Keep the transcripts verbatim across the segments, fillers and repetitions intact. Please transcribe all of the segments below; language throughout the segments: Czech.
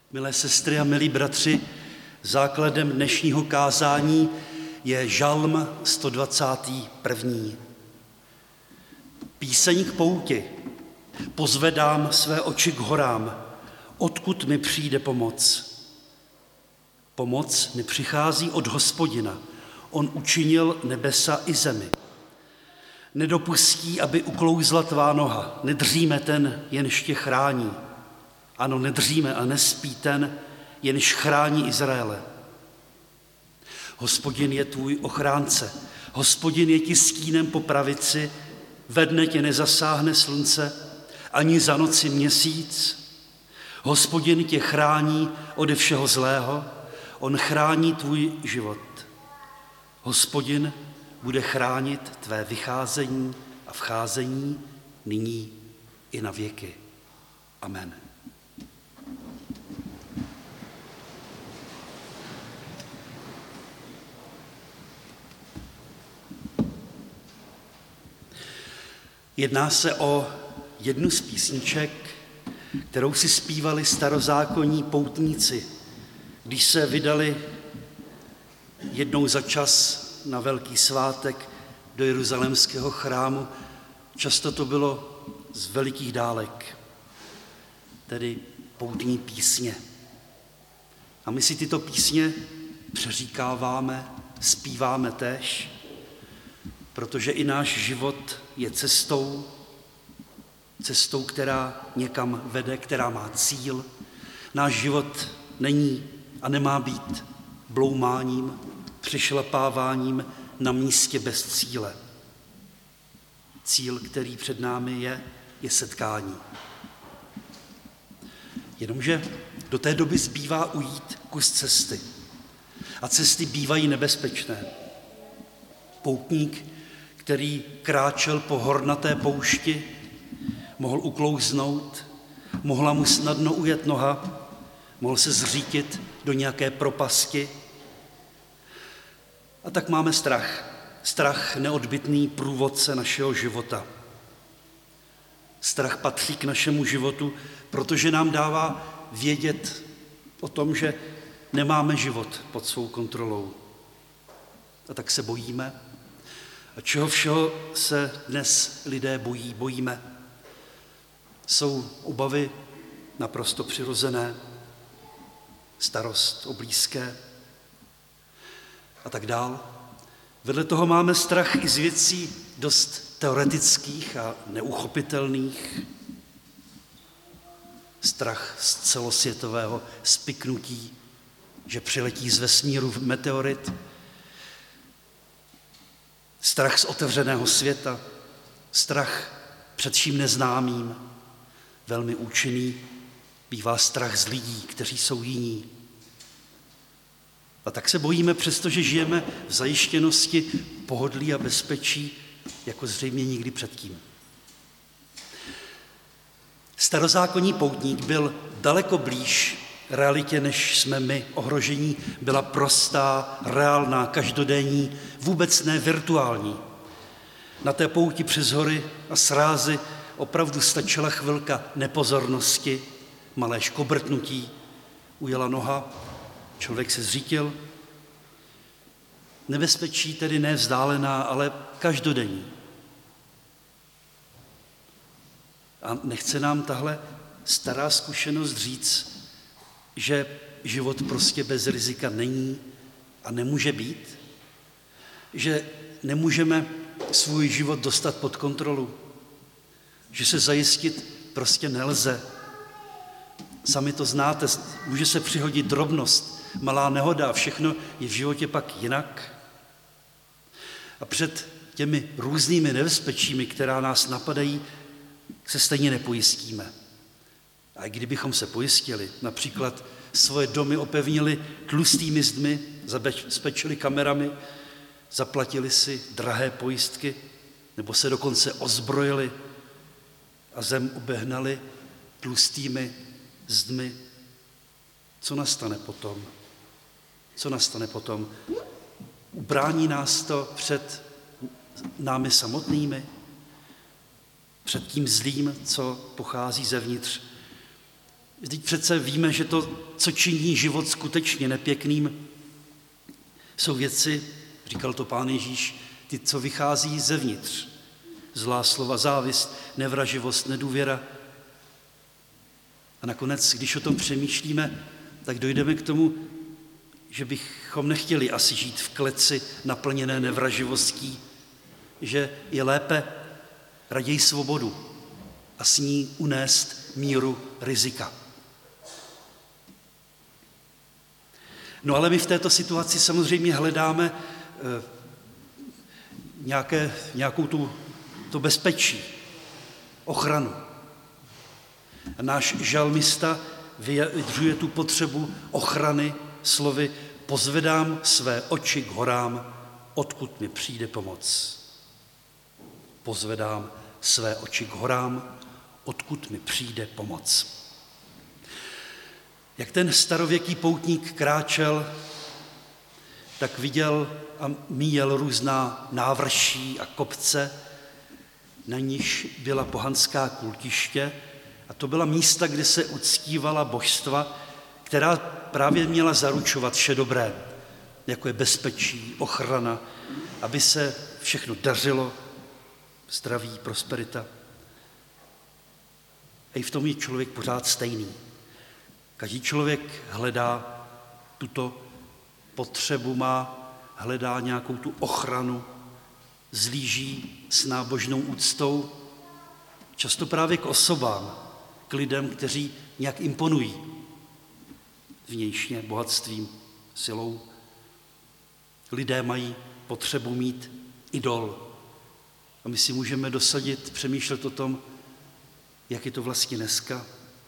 Milé sestry a milí bratři, základem dnešního kázání je Žalm sto dvacátý první. Píseň k pouti. Pozvedám své oči k horám, odkud mi přijde pomoc. Pomoc mi přichází od Hospodina, on učinil nebesa i zemi. Nedopustí, aby uklouzla tvá noha, nedříme ten, jenž tě chrání. Ano, nedříme a nespí ten, jenž chrání Izraele. Hospodin je tvůj ochránce, Hospodin je ti stínem po pravici, ve dne tě nezasáhne slunce, ani za noci měsíc. Hospodin tě chrání ode všeho zlého, on chrání tvůj život. Hospodin bude chránit tvé vycházení a vcházení nyní i na věky. Amen. Jedná se o jednu z písniček, kterou si zpívali starozákonní poutníci, když se vydali jednou za čas na velký svátek do jeruzalémského chrámu. Často to bylo z velikých dálek, tedy poutní písně. A my si tyto písně přeříkáváme, zpíváme též, protože i náš život je cestou, cestou, která někam vede, která má cíl. Náš život není a nemá být bloumáním, přišlapáváním na místě bez cíle. Cíl, který před námi je, je setkání. Jenomže do té doby zbývá ujít kus cesty. A cesty bývají nebezpečné. Poutník, který kráčel po hornaté poušti, mohl uklouznout, mohla mu snadno ujet noha, mohl se zřítit do nějaké propasti. A tak máme strach. Strach neodbytný průvodce našeho života. Strach patří k našemu životu, protože nám dává vědět o tom, že nemáme život pod svou kontrolou. A tak se bojíme. A čeho všeho se dnes lidé bojí, bojíme? Jsou obavy naprosto přirozené, starost o blízké a tak dál. Vedle toho máme strach i z věcí dost teoretických a neuchopitelných. Strach z celosvětového spiknutí, že přiletí z vesmíru meteorit. Strach z otevřeného světa, strach před vším neznámým, velmi účinný, bývá strach z lidí, kteří jsou jiní. A tak se bojíme, přestože žijeme v zajištěnosti, pohodlí a bezpečí, jako zřejmě nikdy předtím. Starozákonní poutník byl daleko blíž realitě, než jsme my. Ohrožení byla prostá, reálná, každodenní, vůbec ne virtuální. Na té pouti přes hory a srázy opravdu stačila chvilka nepozornosti, malé škobrtnutí, ujela noha, člověk se zřítil. Nebezpečí tedy ne vzdálená, ale každodenní. A nechce nám tahle stará zkušenost říct, že život prostě bez rizika není a nemůže být? Že nemůžeme svůj život dostat pod kontrolu? Že se zajistit prostě nelze? Sami to znáte, může se přihodit drobnost, malá nehoda a všechno je v životě pak jinak. A před těmi různými nebezpečími, která nás napadají, se stejně nepojistíme. A kdybychom se pojistili, například svoje domy opevnili tlustými zdmi, zabezpečili kamerami, zaplatili si drahé pojistky, nebo se dokonce ozbrojili a zem obehnali tlustými zdmi, co nastane potom? Co nastane potom? Ubrání nás to před námi samotnými, před tím zlým, co pochází zevnitř. Vždyť přece víme, že to, co činí život skutečně nepěkným, jsou věci, říkal to Pán Ježíš, ty, co vychází zevnitř. Zlá slova, závist, nevraživost, nedůvěra. A nakonec, když o tom přemýšlíme, tak dojdeme k tomu, že bychom nechtěli asi žít v kleci naplněné nevraživostí, že je lépe raději svobodu a s ní unést míru rizika. No ale my v této situaci samozřejmě hledáme eh, nějaké, nějakou tu, to bezpečí, ochranu. A náš žalmista vyjadřuje tu potřebu ochrany slovy pozvedám své oči k horám, odkud mi přijde pomoc. Pozvedám své oči k horám, odkud mi přijde pomoc. Jak ten starověký poutník kráčel, tak viděl a míjel různá návrší a kopce, na níž byla pohanská kultiště, a to byla místa, kde se uctívala božstva, která právě měla zaručovat vše dobré, jako je bezpečí, ochrana, aby se všechno dařilo, zdraví, prosperita. A i v tom je člověk pořád stejný. Každý člověk hledá tuto potřebu, má, hledá nějakou tu ochranu, zlíží s nábožnou úctou, často právě k osobám, k lidem, kteří nějak imponují vnějšně bohatstvím, silou. Lidé mají potřebu mít idol. A my si můžeme dosadit, přemýšlet o tom, jak je to vlastně dneska.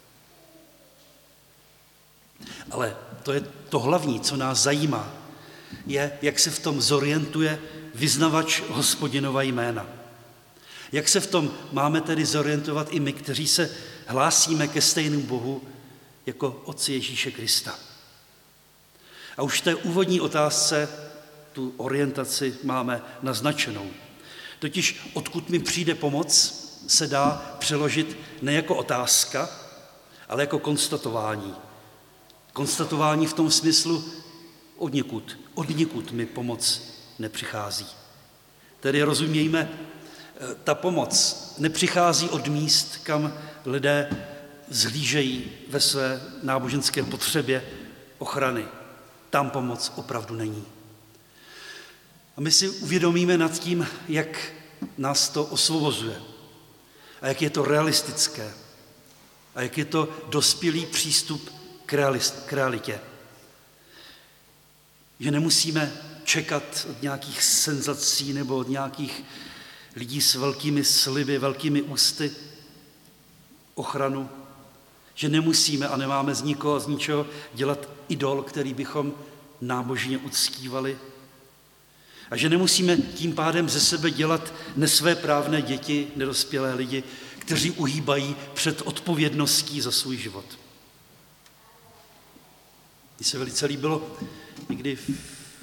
Ale to je to hlavní, co nás zajímá, je, jak se v tom zorientuje vyznavač Hospodinova jména. Jak se v tom máme tedy zorientovat i my, kteří se hlásíme ke stejnému Bohu jako Otci Ježíše Krista. A už v té úvodní otázce tu orientaci máme naznačenou. Totiž odkud mi přijde pomoc, se dá přeložit ne jako otázka, ale jako konstatování. Konstatování v tom smyslu odněkud, odněkud mi pomoc nepřichází. Tedy rozumějme, ta pomoc nepřichází od míst, kam lidé zhlížejí ve své náboženské potřebě ochrany. Tam pomoc opravdu není. A my si uvědomíme nad tím, jak nás to osvobozuje a jak je to realistické a jak je to dospělý přístup k, realist, k realitě. Že nemusíme čekat od nějakých senzací nebo od nějakých lidí s velkými sliby, velkými ústy ochranu, že nemusíme a nemáme z nikoho, z ničeho dělat idol, který bychom nábožně uctívali, a že nemusíme tím pádem ze sebe dělat nesvéprávné děti, nedospělé lidi, kteří uhýbají před odpovědností za svůj život. Mně se velice líbilo, někdy v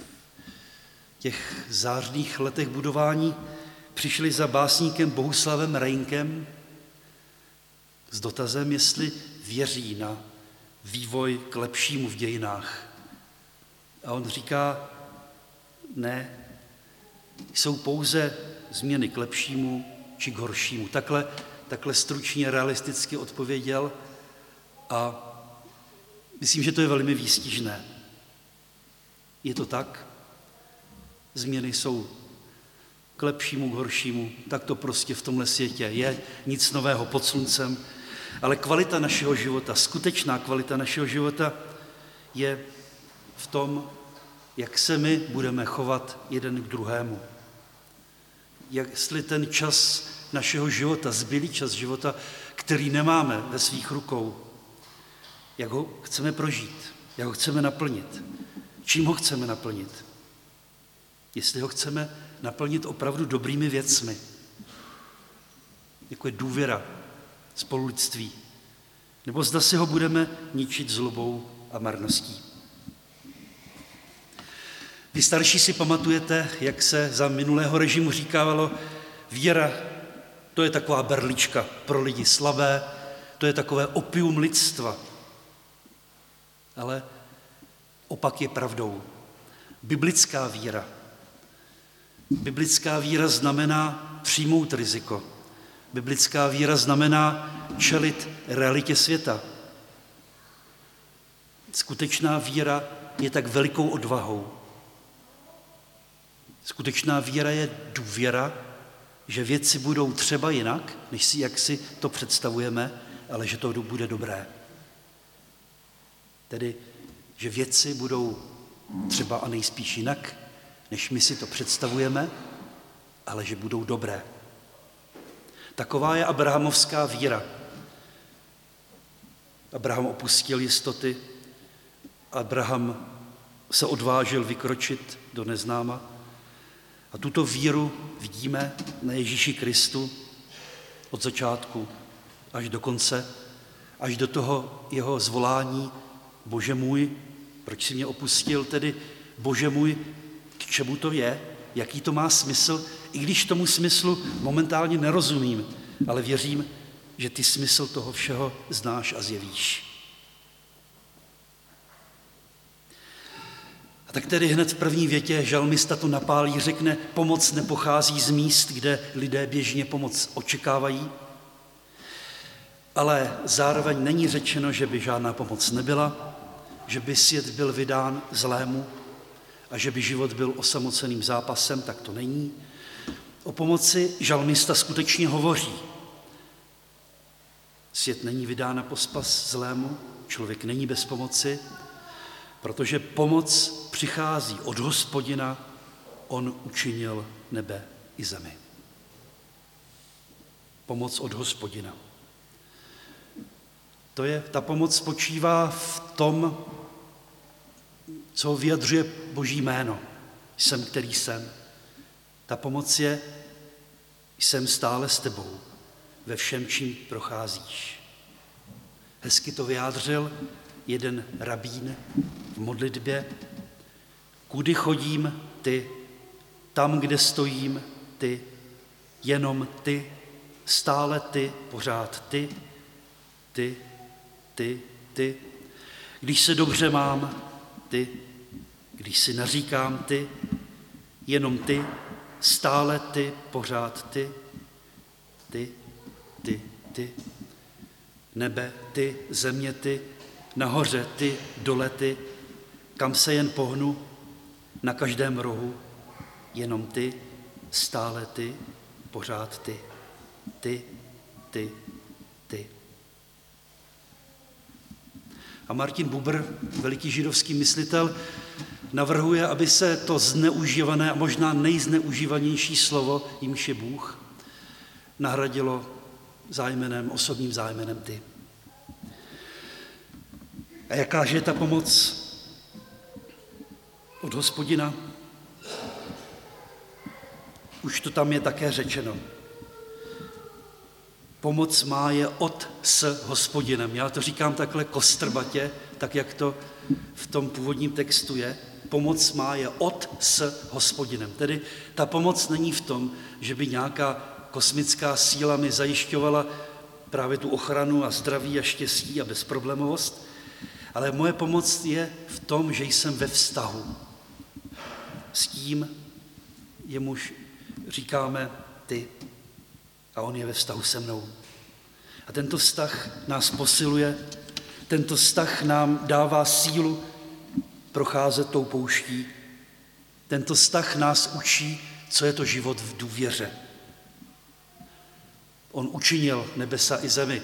těch zářných letech budování přišli za básníkem Bohuslavem Reinkem s dotazem, jestli věří na vývoj k lepšímu v dějinách. A on říká, ne, jsou pouze změny k lepšímu či k horšímu. Takhle, takhle stručně, realisticky odpověděl a myslím, že to je velmi výstižné. Je to tak? Změny jsou k lepšímu, k horšímu, tak to prostě v tomhle světě je, nic nového pod sluncem, ale kvalita našeho života, skutečná kvalita našeho života je v tom, jak se my budeme chovat jeden k druhému. Jestli ten čas našeho života, zbylý čas života, který nemáme ve svých rukou, jak ho chceme prožít, jak ho chceme naplnit, čím ho chceme naplnit. Jestli ho chceme naplnit opravdu dobrými věcmi, jako je důvěra, spolulidství, nebo zda si ho budeme ničit zlobou a marností. Vy starší si pamatujete, jak se za minulého režimu říkávalo, víra, to je taková berlička pro lidi slabé, to je takové opium lidstva, Ale opak je pravdou. Biblická víra. Biblická víra znamená přijmout riziko. Biblická víra znamená čelit realitě světa. Skutečná víra je tak velikou odvahou. Skutečná víra je důvěra, že věci budou třeba jinak, než si, jak si to představujeme, ale že to bude dobré. Tedy, že věci budou třeba a nejspíš jinak, než my si to představujeme, ale že budou dobré. Taková je abrahamovská víra. Abraham opustil jistoty, Abraham se odvážil vykročit do neznáma a tuto víru vidíme na Ježíši Kristu od začátku až do konce, až do toho jeho zvolání: Bože můj, proč jsi mě opustil, tedy Bože můj, k čemu to je, jaký to má smysl, i když tomu smyslu momentálně nerozumím, ale věřím, že ty smysl toho všeho znáš a zjevíš. A tak tedy hned v první větě žalmista to napálí, řekne: pomoc nepochází z míst, kde lidé běžně pomoc očekávají, ale zároveň není řečeno, že by žádná pomoc nebyla, že by svět byl vydán zlému a že by život byl osamoceným zápasem, tak to není. O pomoci žalmista skutečně hovoří. Svět není vydán na pospas zlému, člověk není bez pomoci, protože pomoc přichází od Hospodina, on učinil nebe i zemi. Pomoc od Hospodina. To je, ta pomoc spočívá v tom, co vyjadřuje Boží jméno. Jsem, který jsem. Ta pomoc je: jsem stále s tebou ve všem, čím procházíš. Hezky to vyjádřil jeden rabín v modlitbě: kudy chodím, ty, tam, kde stojím, ty, jenom ty, stále ty, pořád ty, ty, ty, ty. Když se dobře mám, ty, když si naříkám, ty, jenom ty, stále ty, pořád ty, ty, ty, ty. Nebe ty, země ty, nahoře ty, dole ty, kam se jen pohnu, na každém rohu, jenom ty, stále ty, pořád ty, ty, ty, ty. A Martin Buber, veliký židovský myslitel, navrhuje, aby se to zneužívané a možná nejzneužívanější slovo, jímž je Bůh, nahradilo zájmenem, osobním zájmenem ty. A jaká je ta pomoc od Hospodina? Už to tam je také řečeno. Pomoc má je od s Hospodinem. Já to říkám takhle kostrbatě, tak jak to v tom původním textu je. Pomoc má je od s Hospodinem. Tedy ta pomoc není v tom, že by nějaká kosmická síla mi zajišťovala právě tu ochranu a zdraví a štěstí a bezproblémovost, ale moje pomoc je v tom, že jsem ve vztahu s tím, jemuž říkáme ty, a on je ve vztahu se mnou. A tento vztah nás posiluje, tento vztah nám dává sílu procházet tou pouští. Tento vztah nás učí, co je to život v důvěře. On učinil nebesa i zemi.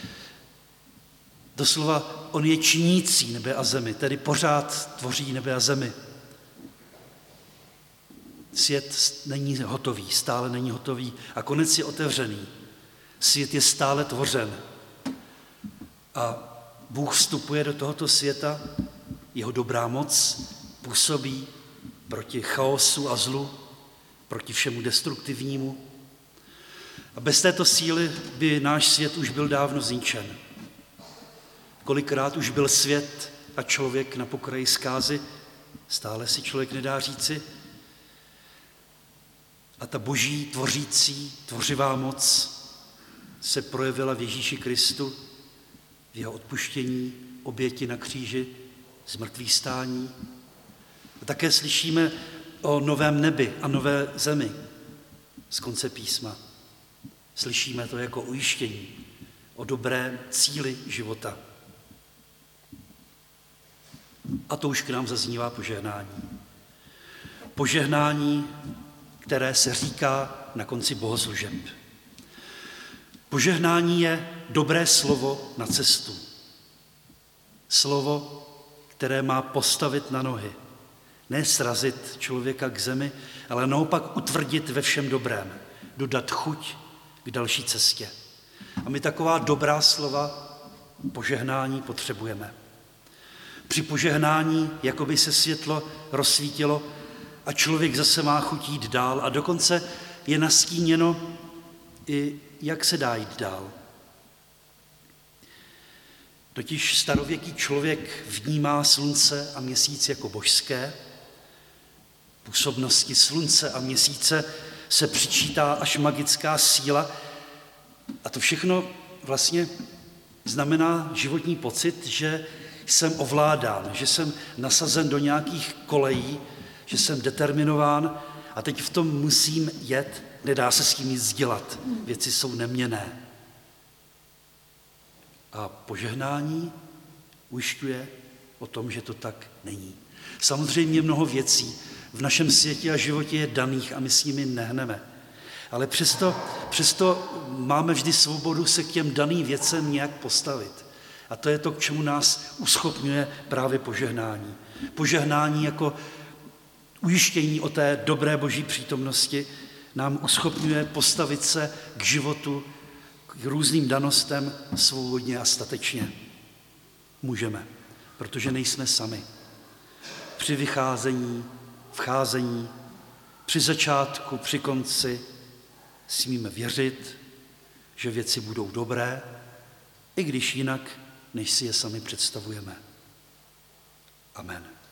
Doslova on je činící nebe a zemi, tedy pořád tvoří nebe a zemi. Svět není hotový, stále není hotový a konec je otevřený. Svět je stále tvořen. A Bůh vstupuje do tohoto světa, jeho dobrá moc působí proti chaosu a zlu, proti všemu destruktivnímu. A bez této síly by náš svět už byl dávno zničen. Kolikrát už byl svět a člověk na pokraji zkázy, stále si člověk nedá říci. A ta boží tvořící, tvořivá moc se projevila v Ježíši Kristu, v jeho odpuštění, oběti na kříži, zmrtvýchvstání. A také slyšíme o novém nebi a nové zemi z konce písma. Slyšíme to jako ujištění o dobrém cíli života. A to už k nám zaznívá požehnání. Požehnání, které se říká na konci bohoslužeb. Požehnání je dobré slovo na cestu. Slovo, které má postavit na nohy. Ne srazit člověka k zemi, ale naopak utvrdit ve všem dobrém. Dodat chuť k další cestě. A my taková dobrá slova požehnání potřebujeme. Při požehnání jakoby se světlo rozsvítilo a člověk zase má chuť jít dál a dokonce je nastíněno i jak se dá jít dál. Totiž starověký člověk vnímá slunce a měsíc jako božské. Působnosti slunce a měsíce se přičítá až magická síla a to všechno vlastně znamená životní pocit, že jsem ovládán, že jsem nasazen do nějakých kolejí, že jsem determinován a teď v tom musím jet, nedá se s tím nic dělat. Věci jsou neměnné. A požehnání ujišťuje o tom, že to tak není. Samozřejmě mnoho věcí v našem světě a životě je daných a my s nimi nehneme. Ale přesto, přesto máme vždy svobodu se k těm daným věcem nějak postavit. A to je to, k čemu nás uschopňuje právě požehnání. Požehnání jako ujištění o té dobré boží přítomnosti nám uschopňuje postavit se k životu, k různým danostem svobodně a statečně. Můžeme, protože nejsme sami. Při vycházení, vcházení, při začátku, při konci smíme věřit, že věci budou dobré, i když jinak, než si je sami představujeme. Amen.